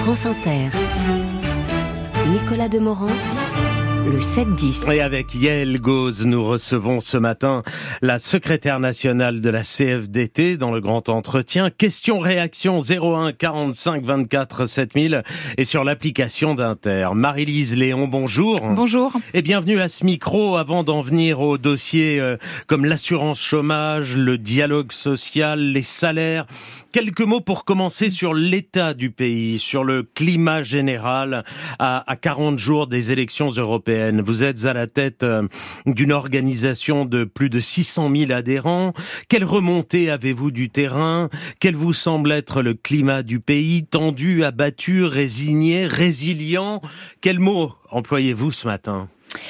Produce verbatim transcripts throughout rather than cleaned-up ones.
France Inter. Nicolas Demorand, le sept dix. Et avec Yael Gauze, nous recevons ce matin la secrétaire nationale de la C F D T dans le grand entretien. Question-réaction zéro un quarante-cinq vingt-quatre sept mille et sur l'application d'Inter. Marie-Lise Léon, bonjour. Bonjour. Et bienvenue à ce micro. Avant d'en venir aux dossiers euh, comme l'assurance chômage, le dialogue social, les salaires, quelques mots pour commencer sur l'état du pays, sur le climat général à, à quarante jours des élections européennes. Vous êtes à la tête euh, d'une organisation de plus de six cent mille adhérents. Quelle remontée avez-vous du terrain ? Quel vous semble être le climat du pays ? Tendu, abattu, résigné, résilient ? Quels mots employez-vous ce matin ?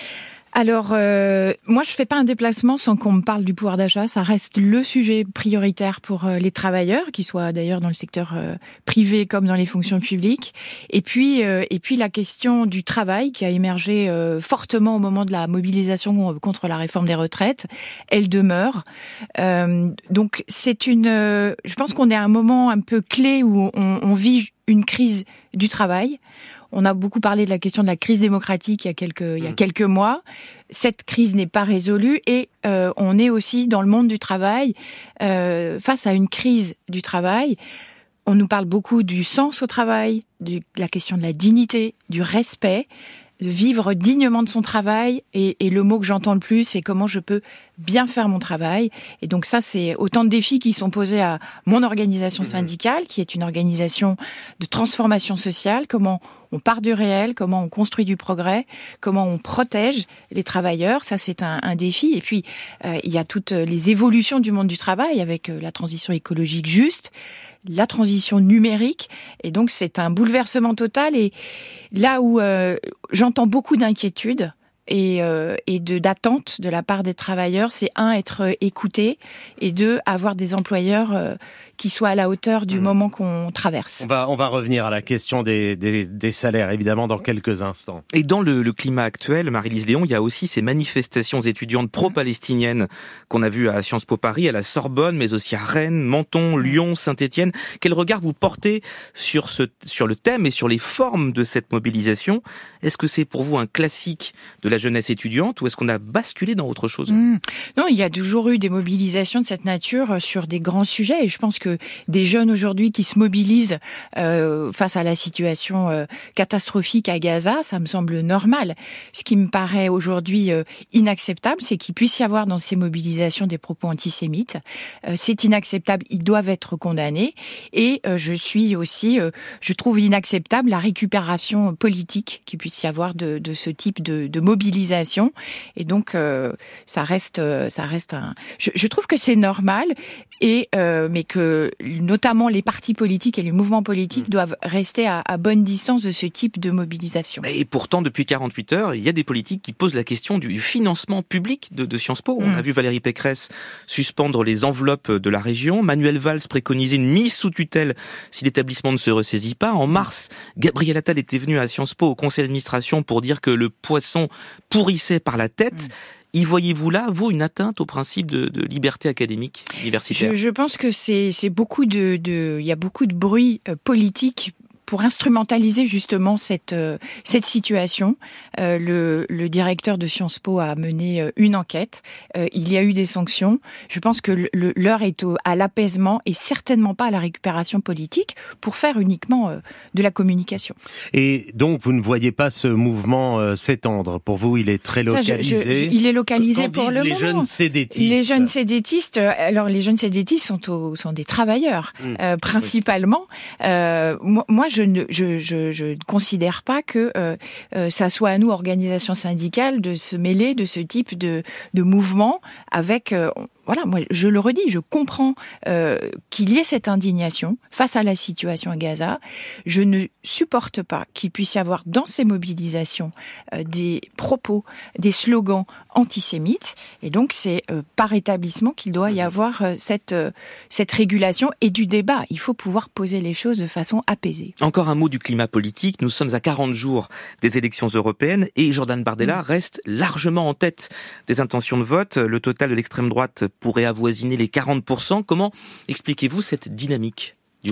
Alors, euh, moi, je fais pas un déplacement sans qu'on me parle du pouvoir d'achat. Ça reste le sujet prioritaire pour euh, les travailleurs, qu'ils soient d'ailleurs dans le secteur euh, privé comme dans les fonctions publiques. Et puis, euh, et puis la question du travail qui a émergé euh, fortement au moment de la mobilisation contre la réforme des retraites, elle demeure. Euh, donc, c'est une. Euh, je pense qu'on est à un moment un peu clé où on, on vit une crise du travail. On a beaucoup parlé de la question de la crise démocratique il y a quelques, il y a quelques mois. Cette crise n'est pas résolue et euh, on est aussi dans le monde du travail euh, face à une crise du travail. On nous parle beaucoup du sens au travail, de la question de la dignité, du respect, de vivre dignement de son travail. Et, et le mot que j'entends le plus, c'est comment je peux bien faire mon travail. Et donc ça, c'est autant de défis qui sont posés à mon organisation syndicale, qui est une organisation de transformation sociale. Comment on part du réel, comment on construit du progrès, comment on protège les travailleurs. Ça, c'est un, un défi. Et puis, euh, il y a toutes les évolutions du monde du travail avec euh, la transition écologique juste, la transition numérique. Et donc, c'est un bouleversement total. Et là où euh, j'entends beaucoup d'inquiétudes et, euh, et de d'attentes de la part des travailleurs, c'est un, être écouté, et deux, avoir des employeurs euh, qui soient à la hauteur du mmh. moment qu'on traverse. On va, on va revenir à la question des, des, des salaires, évidemment, dans quelques instants. Et dans le, le climat actuel, Marie-Lise Léon, il y a aussi ces manifestations étudiantes pro-palestiniennes qu'on a vues à Sciences Po Paris, à la Sorbonne, mais aussi à Rennes, Menton, Lyon, Saint-Étienne. Quel regard vous portez sur, ce, sur le thème et sur les formes de cette mobilisation ? Est-ce que c'est pour vous un classique de la jeunesse étudiante ou est-ce qu'on a basculé dans autre chose ? mmh. Non, il y a toujours eu des mobilisations de cette nature sur des grands sujets et je pense que des jeunes aujourd'hui qui se mobilisent euh, face à la situation euh, catastrophique à Gaza, ça me semble normal. Ce qui me paraît aujourd'hui euh, inacceptable, c'est qu'il puisse y avoir dans ces mobilisations des propos antisémites. Euh, c'est inacceptable, ils doivent être condamnés. Et euh, je suis aussi, euh, je trouve inacceptable la récupération politique qu'il puisse y avoir de, de ce type de, de mobilisation. Et donc, euh, ça reste, ça reste un. Je, je trouve que c'est normal, et euh, mais que notamment les partis politiques et les mouvements politiques mmh. doivent rester à, à bonne distance de ce type de mobilisation. Et pourtant, depuis quarante-huit heures, il y a des politiques qui posent la question du financement public de, de Sciences Po. Mmh. On a vu Valérie Pécresse suspendre les enveloppes de la région. Manuel Valls préconisait une mise sous tutelle si l'établissement ne se ressaisit pas. En mars, Gabriel Attal était venu à Sciences Po au conseil d'administration pour dire que le poisson pourrissait par la tête. Mmh. Y voyez-vous là, vous, une atteinte au principe de, de liberté académique universitaire ? je, je pense que c'est, c'est beaucoup de, de, il y a beaucoup de bruit euh, politique pour instrumentaliser justement cette euh, cette situation. Euh, le, le directeur de Sciences Po a mené euh, une enquête. Euh, il y a eu des sanctions. Je pense que le, l'heure est au, à l'apaisement et certainement pas à la récupération politique pour faire uniquement euh, de la communication. Et donc, vous ne voyez pas ce mouvement euh, s'étendre. Pour vous, il est très localisé. Ça, je, je, il est localisé Qu'en pour le les moment. Jeunes sédétistes. Les jeunes sédétistes. Alors, les jeunes sédétistes sont, au, sont des travailleurs, mmh. euh, principalement. Oui. Euh, moi, moi, je ne je, je, je ne considère pas que euh, euh, ça soit à nous, organisations syndicales, de se mêler de ce type de, de mouvement avec... Euh, Voilà, moi, je le redis, je comprends euh, qu'il y ait cette indignation face à la situation à Gaza. Je ne supporte pas qu'il puisse y avoir dans ces mobilisations euh, des propos, des slogans antisémites. Et donc, c'est euh, par établissement qu'il doit y avoir euh, cette, euh, cette régulation et du débat. Il faut pouvoir poser les choses de façon apaisée. Encore un mot du climat politique. Nous sommes à quarante jours des élections européennes et Jordan Bardella mmh. reste largement en tête des intentions de vote. Le total de l'extrême droite pourrait avoisiner les quarante pour cent. Comment expliquez-vous cette dynamique du R N ?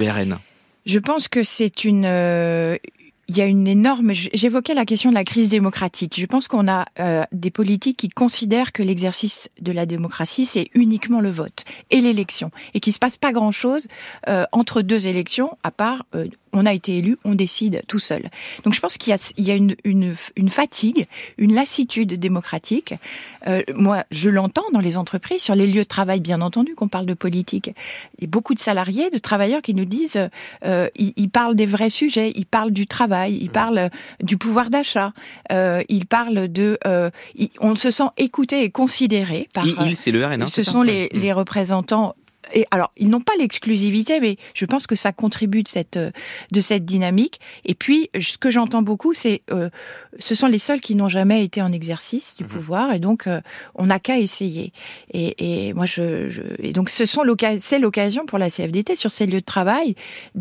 Je pense que c'est une... Euh, il y a une énorme... J'évoquais la question de la crise démocratique. Je pense qu'on a euh, des politiques qui considèrent que l'exercice de la démocratie, c'est uniquement le vote et l'élection. Et qu'il ne se passe pas grand-chose euh, entre deux élections, à part... Euh, on a été élu, on décide tout seul. Donc je pense qu'il y a, il y a une, une, une fatigue, une lassitude démocratique. Euh, moi, je l'entends dans les entreprises, sur les lieux de travail, bien entendu, qu'on parle de politique. Il y a beaucoup de salariés, de travailleurs qui nous disent, euh, ils, ils parlent des vrais sujets, ils parlent du travail, ils parlent du pouvoir d'achat, euh, ils parlent de... Euh, ils, on se sent écouté et considéré par... Il, il c'est le R N, hein, ce c'est sont ça les, les représentants... Et alors, ils n'ont pas l'exclusivité, mais je pense que ça contribue de cette de cette dynamique. Et puis, ce que j'entends beaucoup, c'est euh, ce sont les seuls qui n'ont jamais été en exercice du mmh. pouvoir, et donc euh, on n'a qu'à essayer. Et, et moi, je, je et donc ce sont l'occasion, c'est l'occasion pour la C F D T sur ces lieux de travail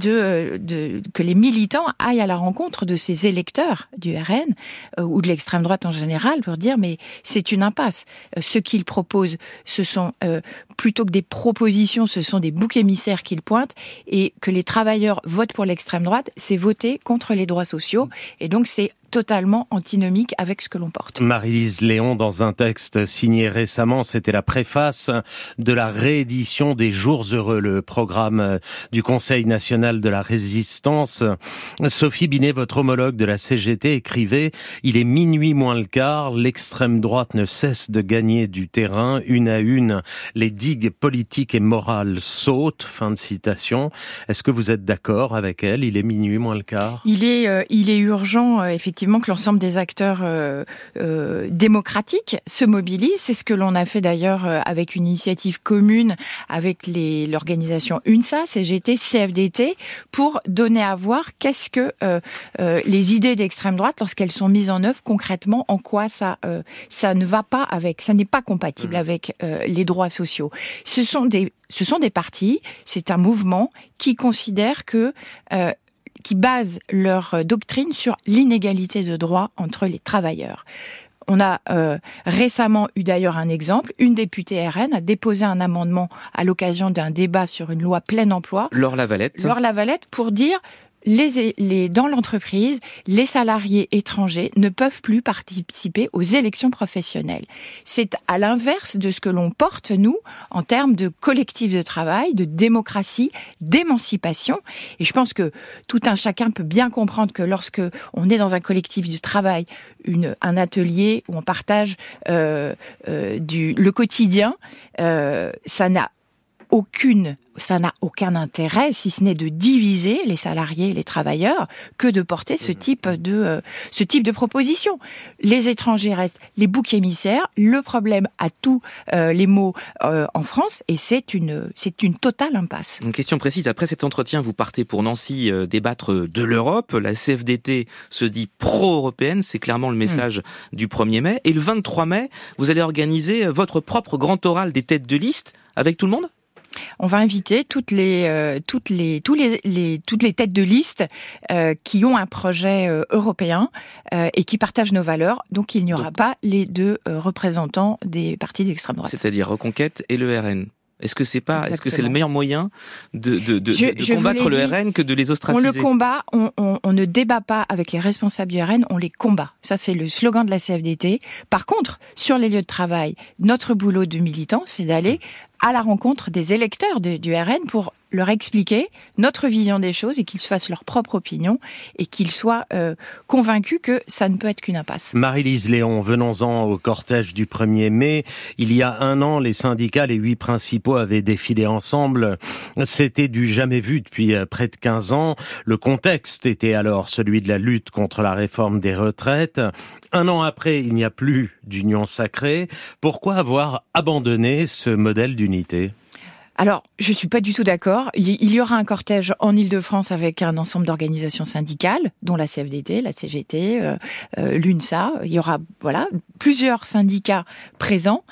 de de que les militants aillent à la rencontre de ces électeurs du R N euh, ou de l'extrême droite en général pour dire mais c'est une impasse. Euh, ce qu'ils proposent, ce sont euh, plutôt que des propositions, ce sont des boucs émissaires qu'ils pointent, et que les travailleurs votent pour l'extrême droite, c'est voter contre les droits sociaux, et donc c'est totalement antinomique avec ce que l'on porte. Marie-Lise Léon, dans un texte signé récemment, c'était la préface de la réédition des Jours heureux, le programme du Conseil national de la résistance. Sophie Binet, votre homologue de la C G T, écrivait « Il est minuit moins le quart, l'extrême droite ne cesse de gagner du terrain, une à une, les digues politiques et morales sautent ». Fin de citation. Est-ce que vous êtes d'accord avec elle ? Il est minuit moins le quart ? Il est, euh, il est urgent, euh, effectivement, que l'ensemble des acteurs euh, euh, démocratiques se mobilisent. C'est ce que l'on a fait d'ailleurs euh, avec une initiative commune avec les, l'organisation UNSA, C G T, C F D T, pour donner à voir qu'est-ce que euh, euh, les idées d'extrême droite, lorsqu'elles sont mises en œuvre concrètement, en quoi ça euh, ça ne va pas avec, ça n'est pas compatible mmh. avec euh, les droits sociaux. Ce sont des ce sont des partis, c'est un mouvement qui considère que euh, qui basent leur doctrine sur l'inégalité de droits entre les travailleurs. On a euh, récemment eu d'ailleurs un exemple. Une députée R N a déposé un amendement à l'occasion d'un débat sur une loi plein emploi. Laure Lavalette. Laure Lavalette pour dire... Les, les, dans l'entreprise, les salariés étrangers ne peuvent plus participer aux élections professionnelles. C'est à l'inverse de ce que l'on porte, nous, en termes de collectif de travail, de démocratie, d'émancipation. Et je pense que tout un chacun peut bien comprendre que lorsque on est dans un collectif de travail, une, un atelier où on partage euh, euh, du, le quotidien, euh, ça n'a aucune ça n'a aucun intérêt, si ce n'est de diviser les salariés et les travailleurs, que de porter ce type de, euh, ce type de proposition. Les étrangers restent les boucs émissaires, le problème à tous euh, les maux euh, en France, et c'est une, c'est une totale impasse. Une question précise, après cet entretien, vous partez pour Nancy euh, débattre de l'Europe. La C F D T se dit pro-européenne, c'est clairement le message mmh. du premier mai. Et le vingt-trois mai, vous allez organiser votre propre grand oral des têtes de liste avec tout le monde ? On va inviter toutes les, euh, toutes les, tous les, les, toutes les têtes de liste euh, qui ont un projet euh, européen euh, et qui partagent nos valeurs. Donc, il n'y aura Donc, pas les deux euh, représentants des partis d'extrême droite. C'est-à-dire Reconquête et le R N. Est-ce que c'est pas, Exactement. Est-ce que c'est le meilleur moyen de, de, de, je, de je combattre le dit, R N que de les ostraciser ? On le combat, on, on, on ne débat pas avec les responsables du R N, on les combat. Ça, c'est le slogan de la C F D T. Par contre, sur les lieux de travail, notre boulot de militant, c'est d'aller à la rencontre des électeurs de, du R N pour leur expliquer notre vision des choses et qu'ils se fassent leur propre opinion et qu'ils soient euh, convaincus que ça ne peut être qu'une impasse. Marie-Lise Léon, venons-en au cortège du premier mai. Il y a un an, les syndicats, les huit principaux avaient défilé ensemble. C'était du jamais vu depuis près de quinze ans. Le contexte était alors celui de la lutte contre la réforme des retraites. Un an après, il n'y a plus d'union sacrée. Pourquoi avoir abandonné ce modèle d'unité ? Alors, je suis pas du tout d'accord. Il y aura un cortège en Île-de-France avec un ensemble d'organisations syndicales, dont la C F D T, la C G T, euh, euh, l'UNSA. Il y aura, voilà, plusieurs syndicats présents.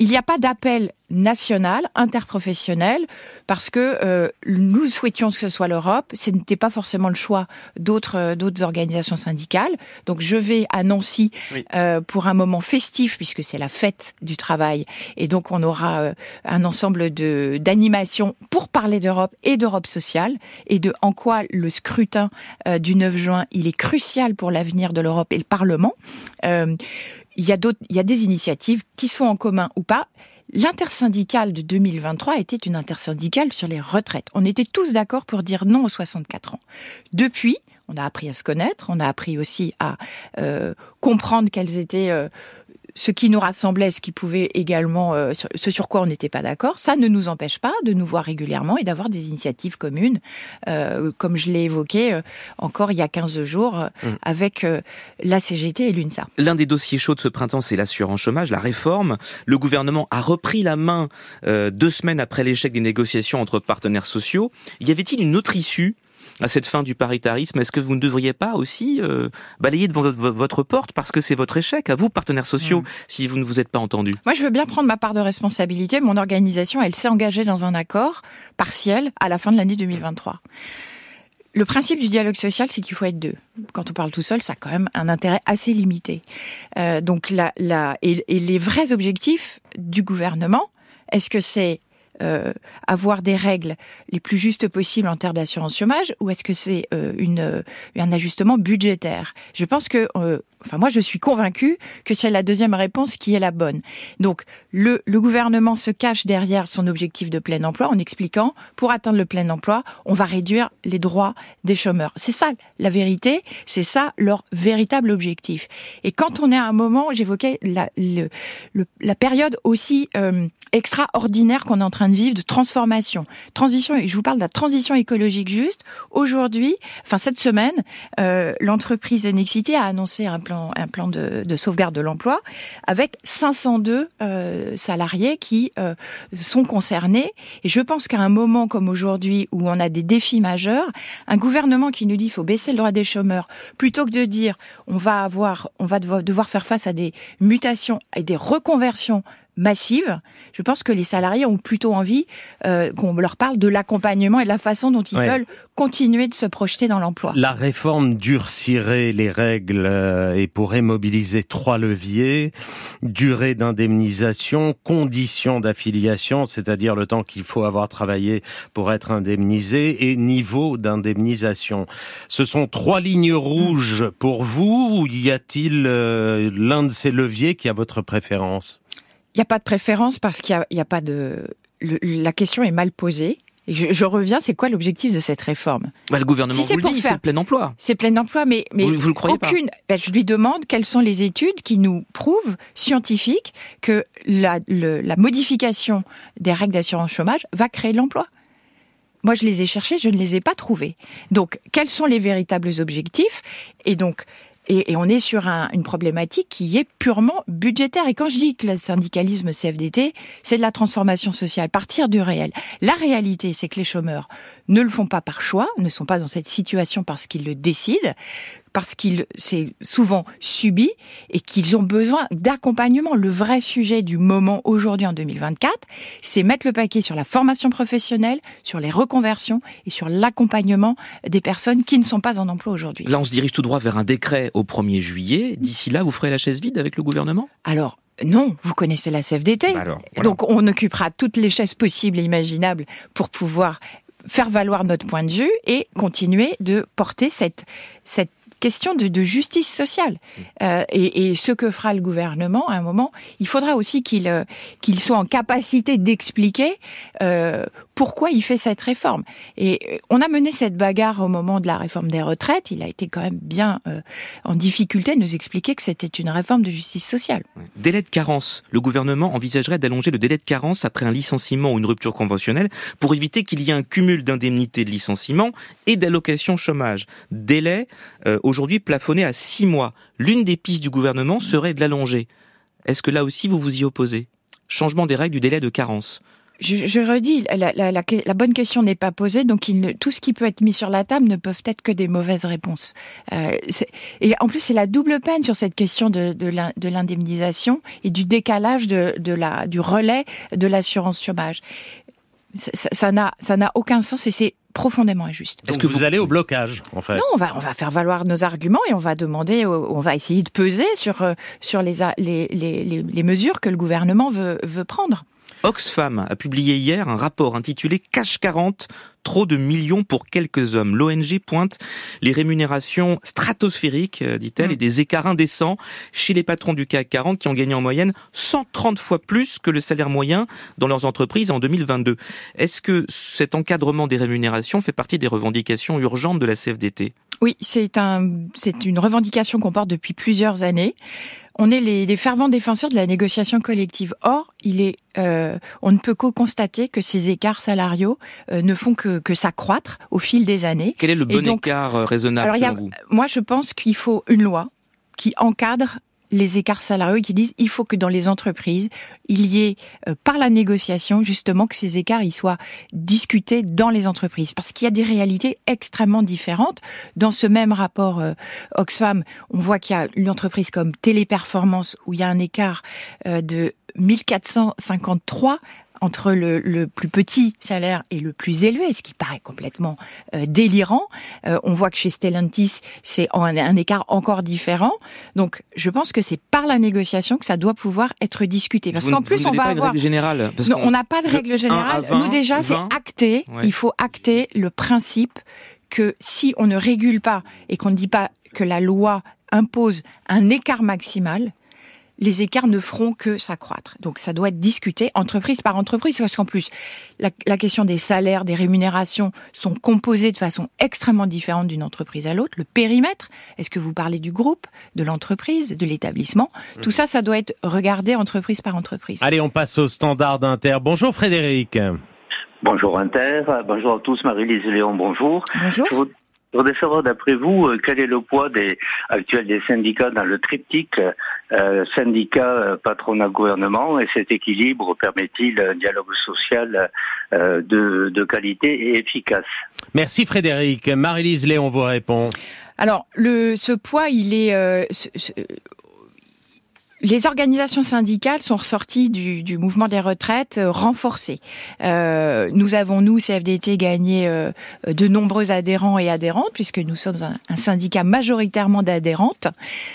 il n'y a pas d'appel national, interprofessionnel, parce que euh, nous souhaitions que ce soit l'Europe. Ce n'était pas forcément le choix d'autres euh, d'autres organisations syndicales. Donc je vais à Nancy oui. euh, pour un moment festif, puisque c'est la fête du travail, et donc on aura euh, un ensemble de d'animations pour parler d'Europe et d'Europe sociale, et de en quoi le scrutin euh, du neuf juin, il est crucial pour l'avenir de l'Europe et le Parlement. Euh, il y a d'autres, il y a des initiatives qui sont en commun ou pas. L'intersyndicale de deux mille vingt-trois était une intersyndicale sur les retraites. On était tous d'accord pour dire non aux soixante-quatre ans. Depuis, on a appris à se connaître, on a appris aussi à euh, comprendre quels étaient euh, ce qui nous rassemblait, ce qui pouvait également, euh, ce sur quoi on n'était pas d'accord. Ça ne nous empêche pas de nous voir régulièrement et d'avoir des initiatives communes, euh, comme je l'ai évoqué euh, encore il y a quinze jours, euh, mmh. avec euh, la C G T et l'UNSA. L'un des dossiers chauds de ce printemps, c'est l'assurance chômage, la réforme. Le gouvernement a repris la main euh, deux semaines après l'échec des négociations entre partenaires sociaux. Y avait-il une autre issue à cette fin du paritarisme? Est-ce que vous ne devriez pas aussi euh, balayer devant votre porte parce que c'est votre échec, à vous, partenaires sociaux, mmh. si vous ne vous êtes pas entendus? Moi, je veux bien prendre ma part de responsabilité. Mon organisation, elle s'est engagée dans un accord partiel à la fin de l'année deux mille vingt-trois. Le principe du dialogue social, c'est qu'il faut être deux. Quand on parle tout seul, ça a quand même un intérêt assez limité. Euh, donc, la, la, et, et les vrais objectifs du gouvernement, est-ce que c'est Euh, avoir des règles les plus justes possibles en termes d'assurance chômage, ou est-ce que c'est euh, une, euh, un ajustement budgétaire? Je pense que, euh, enfin moi je suis convaincue que c'est la deuxième réponse qui est la bonne. Donc le, le gouvernement se cache derrière son objectif de plein emploi en expliquant, pour atteindre le plein emploi, on va réduire les droits des chômeurs. C'est ça la vérité, c'est ça leur véritable objectif. Et quand on est à un moment, j'évoquais la, le, le, la période aussi euh, extraordinaire qu'on est en train de vivre, de transformation. Transition, je vous parle de la transition écologique juste. Aujourd'hui, enfin cette semaine, euh, l'entreprise Nexity a annoncé un plan, un plan de, de sauvegarde de l'emploi avec cinq cent deux euh, salariés qui euh, sont concernés. Et je pense qu'à un moment comme aujourd'hui, où on a des défis majeurs, un gouvernement qui nous dit qu'il faut baisser le droit des chômeurs, plutôt que de dire on va avoir, on va devoir faire face à des mutations et des reconversions massive, je pense que les salariés ont plutôt envie euh, qu'on leur parle de l'accompagnement et de la façon dont ils ouais. veulent continuer de se projeter dans l'emploi. La réforme durcirait les règles euh, et pourrait mobiliser trois leviers: durée d'indemnisation, conditions d'affiliation, c'est-à-dire le temps qu'il faut avoir travaillé pour être indemnisé, et niveau d'indemnisation. Ce sont trois lignes rouges pour vous, ou y a-t-il euh, l'un de ces leviers qui a votre préférence? Il n'y a pas de préférence parce qu'il n'y a, a pas de... Le, la question est mal posée. Et je, je reviens, c'est quoi l'objectif de cette réforme? Bah, le gouvernement si vous le dit, faire, c'est le plein emploi. C'est plein emploi, mais, mais vous, vous le croyez aucune... pas ben, je lui demande quelles sont les études qui nous prouvent, scientifiques, que la, le, la modification des règles d'assurance chômage va créer de l'emploi. Moi, je les ai cherchés, je ne les ai pas trouvés. Donc, quels sont les véritables objectifs? Et donc... Et, et on est sur un, une problématique qui est purement budgétaire. Et quand je dis que le syndicalisme C F D T, c'est de la transformation sociale, partir du réel. La réalité, c'est que les chômeurs ne le font pas par choix, ne sont pas dans cette situation parce qu'ils le décident, parce qu'ils c'est souvent subi et qu'ils ont besoin d'accompagnement. Le vrai sujet du moment aujourd'hui en deux mille vingt-quatre, c'est mettre le paquet sur la formation professionnelle, sur les reconversions et sur l'accompagnement des personnes qui ne sont pas en emploi aujourd'hui. Là, on se dirige tout droit vers un décret au premier juillet. D'ici là, vous ferez la chaise vide avec le gouvernement ? Alors, non, vous connaissez la C F D T. Bah alors, voilà. Donc, on occupera toutes les chaises possibles et imaginables pour pouvoir faire valoir notre point de vue et continuer de porter cette, cette question de, de justice sociale. Euh, et, et ce que fera le gouvernement, à un moment, il faudra aussi qu'il, euh, qu'il soit en capacité d'expliquer euh, pourquoi il fait cette réforme. Et on a mené cette bagarre au moment de la réforme des retraites. Il a été quand même bien euh, en difficulté de nous expliquer que c'était une réforme de justice sociale. Délai de carence. Le gouvernement envisagerait d'allonger le délai de carence après un licenciement ou une rupture conventionnelle pour éviter qu'il y ait un cumul d'indemnités de licenciement et d'allocations chômage. Délai euh, aujourd'hui plafonné à six mois. L'une des pistes du gouvernement serait de l'allonger. Est-ce que là aussi vous vous y opposez ? Changement des règles du délai de carence. Je, je redis, la, la, la, la bonne question n'est pas posée, donc il ne, tout ce qui peut être mis sur la table ne peuvent être que des mauvaises réponses. Euh, et en plus, c'est la double peine sur cette question de, de, la, de l'indemnisation et du décalage de, de la, du relais de l'assurance chômage. Ça, ça, n'a, ça n'a aucun sens et c'est profondément injuste. Est-ce que vous, vous allez au blocage, en fait? Non, on va, on va faire valoir nos arguments et on va demander, on va essayer de peser sur, sur les, les, les, les, les mesures que le gouvernement veut, veut prendre. Oxfam a publié hier un rapport intitulé C A C quarante, trop de millions pour quelques hommes. L'O N G pointe les rémunérations stratosphériques, dit-elle, mmh. et des écarts indécents chez les patrons du C A C quarante qui ont gagné en moyenne cent trente fois plus que le salaire moyen dans leurs entreprises en deux mille vingt-deux. Est-ce que cet encadrement des rémunérations fait partie des revendications urgentes de la C F D T ? Oui, c'est un, c'est une revendication qu'on porte depuis plusieurs années. On est les, les fervents défenseurs de la négociation collective. Or, il est, euh, on ne peut que constater que ces écarts salariaux euh, ne font que, que s'accroître au fil des années. Quel est le bon donc, écart raisonnable alors, selon y a, vous ? Moi, je pense qu'il faut une loi qui encadre les écarts salariaux et qui disent il faut que dans les entreprises, il y ait, euh, par la négociation, justement, que ces écarts ils soient discutés dans les entreprises. Parce qu'il y a des réalités extrêmement différentes. Dans ce même rapport euh, Oxfam, on voit qu'il y a une entreprise comme Téléperformance où il y a un écart euh, de mille quatre cent cinquante-trois entre le, le plus petit salaire et le plus élevé, ce qui paraît complètement euh, délirant. Euh, on voit que chez Stellantis, c'est un, un écart encore différent. Donc, je pense que c'est par la négociation que ça doit pouvoir être discuté. Parce vous, qu'en plus, on va pas avoir... Une règle générale, parce non, on n'a pas de règle générale. vingt, Nous, déjà, vingt, c'est acté. Ouais. Il faut acter le principe que si on ne régule pas et qu'on ne dit pas que la loi impose un écart maximal, les écarts ne feront que s'accroître. Donc ça doit être discuté entreprise par entreprise, parce qu'en plus, la, la question des salaires, des rémunérations sont composées de façon extrêmement différente d'une entreprise à l'autre. Le périmètre, est-ce que vous parlez du groupe, de l'entreprise, de l'établissement ? Mmh. Tout ça, ça doit être regardé entreprise par entreprise. Allez, on passe au standard d'Inter. Bonjour Frédéric. Bonjour Inter, bonjour à tous, Marie-Lise Léon, bonjour. Bonjour. Je Je voudrais savoir, d'après vous, quel est le poids des actuels des syndicats dans le triptyque euh, syndicat, euh, patronat, gouvernement, et cet équilibre permet-il un dialogue social euh, de, de qualité et efficace ? Merci Frédéric. Marie-Lise Léon vous répond. Alors, le, ce poids, il est... Euh, ce, ce, Les organisations syndicales sont ressorties du, du mouvement des retraites euh, renforcées. Euh, nous avons, nous, C F D T, gagné euh, de nombreux adhérents et adhérentes, puisque nous sommes un, un syndicat majoritairement d'adhérentes.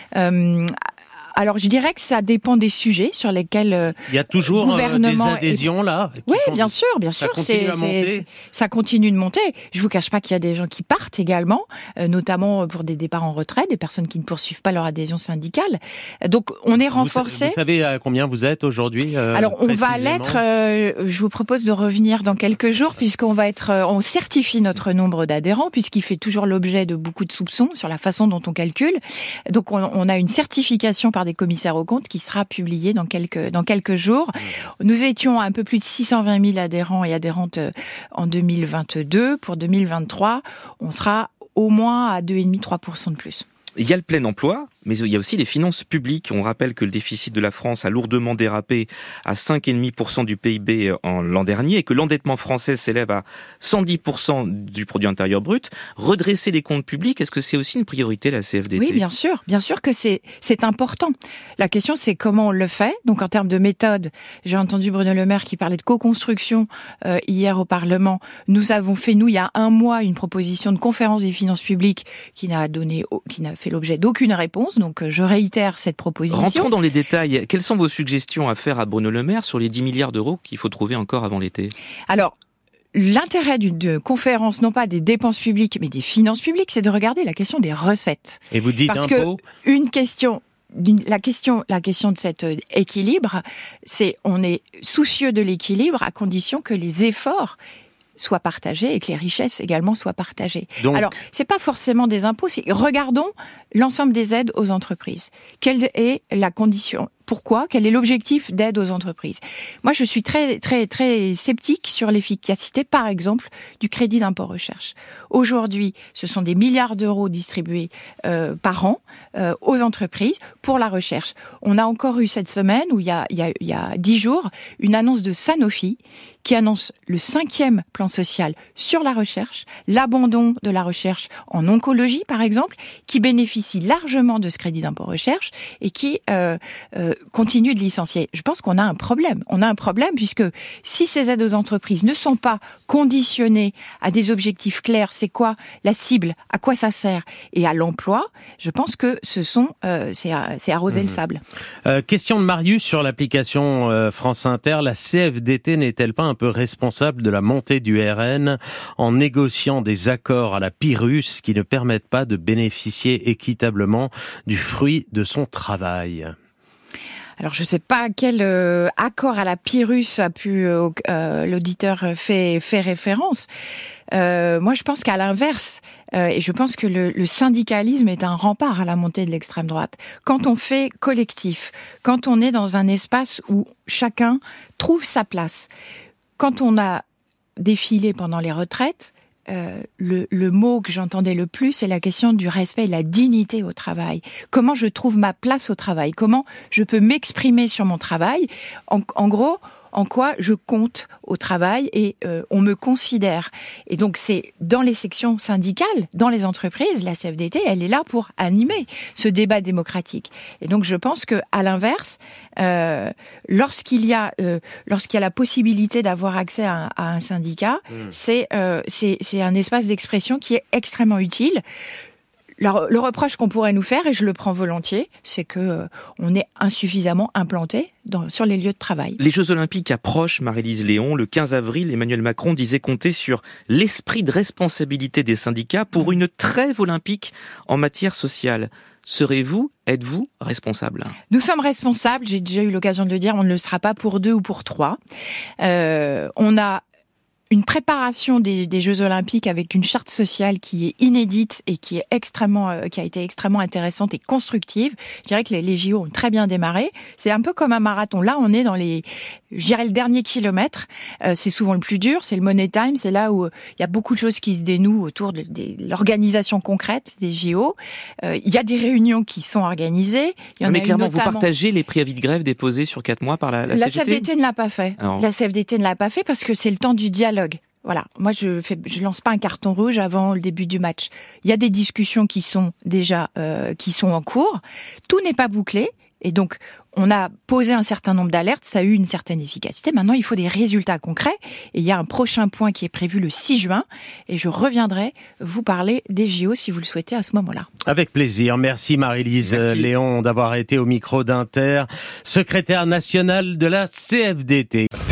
Euh, Alors, je dirais que ça dépend des sujets sur lesquels euh, il y a toujours gouvernement euh, des adhésions est... là. Oui, bien sûr, bien sûr. Ça continue, c'est, à monter. C'est, ça continue de monter. Je vous cache pas qu'il y a des gens qui partent également, euh, notamment pour des départs en retraite, des personnes qui ne poursuivent pas leur adhésion syndicale. Donc, on est renforcé. Vous, vous savez à combien vous êtes aujourd'hui euh, Alors, on va l'être. Euh, je vous propose de revenir dans quelques jours, puisqu'on va être, euh, on certifie notre nombre d'adhérents, puisqu'il fait toujours l'objet de beaucoup de soupçons sur la façon dont on calcule. Donc, on, on a une certification par des commissaires aux comptes qui sera publié dans quelques, dans quelques jours. Nous étions à un peu plus de six cent vingt mille adhérents et adhérentes en deux mille vingt-deux. Pour deux mille vingt-trois, on sera au moins à deux virgule cinq à trois pour cent de plus. Il y a le plein emploi, mais il y a aussi les finances publiques. On rappelle que le déficit de la France a lourdement dérapé à cinq virgule cinq pour cent du P I B en l'an dernier et que l'endettement français s'élève à cent dix pour cent du produit intérieur brut. Redresser les comptes publics, est-ce que c'est aussi une priorité, la C F D T ? Oui, bien sûr. Bien sûr que c'est, c'est important. La question, c'est comment on le fait. Donc, en termes de méthode, j'ai entendu Bruno Le Maire qui parlait de co-construction euh, hier au Parlement. Nous avons fait, nous, il y a un mois, une proposition de conférence des finances publiques qui n'a donné, qui n'a fait l'objet d'aucune réponse. Donc, je réitère cette proposition. Rentrons dans les détails. Quelles sont vos suggestions à faire à Bruno Le Maire sur les dix milliards d'euros qu'il faut trouver encore avant l'été ? Alors, l'intérêt d'une conférence, non pas des dépenses publiques, mais des finances publiques, c'est de regarder la question des recettes. Et vous dites Parce impôts ? que une question... La question, la question de cet équilibre, c'est on est soucieux de l'équilibre à condition que les efforts soient partagés et que les richesses également soient partagées. Donc, alors, c'est pas forcément des impôts, c'est regardons l'ensemble des aides aux entreprises. Quelle est la condition Pourquoi ? Quel est l'objectif d'aide aux entreprises ? Moi, je suis très, très, très sceptique sur l'efficacité, par exemple, du crédit d'impôt recherche. Aujourd'hui, ce sont des milliards d'euros distribués euh, par an euh, aux entreprises pour la recherche. On a encore eu cette semaine, où il y a, il y a, il y a dix jours, une annonce de Sanofi qui annonce le cinquième plan social sur la recherche, l'abandon de la recherche en oncologie, par exemple, qui bénéficie largement de ce crédit d'impôt recherche et qui euh, euh, continue de licencier. Je pense qu'on a un problème. On a un problème puisque si ces aides aux entreprises ne sont pas conditionnées à des objectifs clairs, c'est quoi la cible, à quoi ça sert et à l'emploi, je pense que ce sont euh, c'est, c'est arroser mmh. le sable. Euh, question de Marius sur l'application euh, France Inter. La C F D T n'est-elle pas un peu responsable de la montée du R N en négociant des accords à la Pyrrhus qui ne permettent pas de bénéficier équitablement du fruit de son travail ? Alors, je ne sais pas à quel euh, accord à la Pyrrhus a pu euh, euh, l'auditeur fait, fait référence. Euh, moi, je pense qu'à l'inverse, euh, et je pense que le, le syndicalisme est un rempart à la montée de l'extrême droite. Quand on fait collectif, quand on est dans un espace où chacun trouve sa place, quand on a défilé pendant les retraites, Euh, le, le mot que j'entendais le plus, c'est la question du respect et de la dignité au travail. Comment je trouve ma place au travail ? Comment je peux m'exprimer sur mon travail ? En, en gros, en quoi je compte au travail et euh, on me considère. Et donc, c'est dans les sections syndicales, dans les entreprises, la C F D T, elle est là pour animer ce débat démocratique. Et donc, je pense que, à l'inverse, euh, lorsqu'il y a euh, lorsqu'il y a la possibilité d'avoir accès à, à un syndicat, mmh. c'est, euh, c'est c'est un espace d'expression qui est extrêmement utile. Le, le reproche qu'on pourrait nous faire, et je le prends volontiers, c'est que euh, on est insuffisamment implanté dans, sur les lieux de travail. Les Jeux Olympiques approchent, Marie-Lise Léon. Le quinze avril, Emmanuel Macron disait compter sur l'esprit de responsabilité des syndicats pour une trêve olympique en matière sociale. Serez-vous, êtes-vous responsable ? Nous sommes responsables, j'ai déjà eu l'occasion de le dire, on ne le sera pas pour deux ou pour trois. Euh, on a une préparation des, des Jeux Olympiques avec une charte sociale qui est inédite et qui est extrêmement, euh, qui a été extrêmement intéressante et constructive. Je dirais que les, les J O ont très bien démarré. C'est un peu comme un marathon. Là, on est dans les, je dirais le dernier kilomètre. Euh, c'est souvent le plus dur. C'est le money time. C'est là où il euh, y a beaucoup de choses qui se dénouent autour de, de, de l'organisation concrète des J O. Il euh, y a des réunions qui sont organisées. Y en Mais a clairement, notamment... vous partagez les préavis de grève déposés sur quatre mois par la, la, la C G T ? La C F D T ne l'a pas fait. Alors... La C F D T ne l'a pas fait parce que c'est le temps du dialogue. Voilà, moi je fais, je lance pas un carton rouge avant le début du match. Il y a des discussions qui sont déjà euh, qui sont en cours. Tout n'est pas bouclé et donc on a posé un certain nombre d'alertes, ça a eu une certaine efficacité. Maintenant, il faut des résultats concrets et il y a un prochain point qui est prévu le six juin et je reviendrai vous parler des J O si vous le souhaitez à ce moment-là. Avec plaisir. Merci Marie-Lise Merci. Léon d'avoir été au micro d'Inter, secrétaire nationale de la C F D T.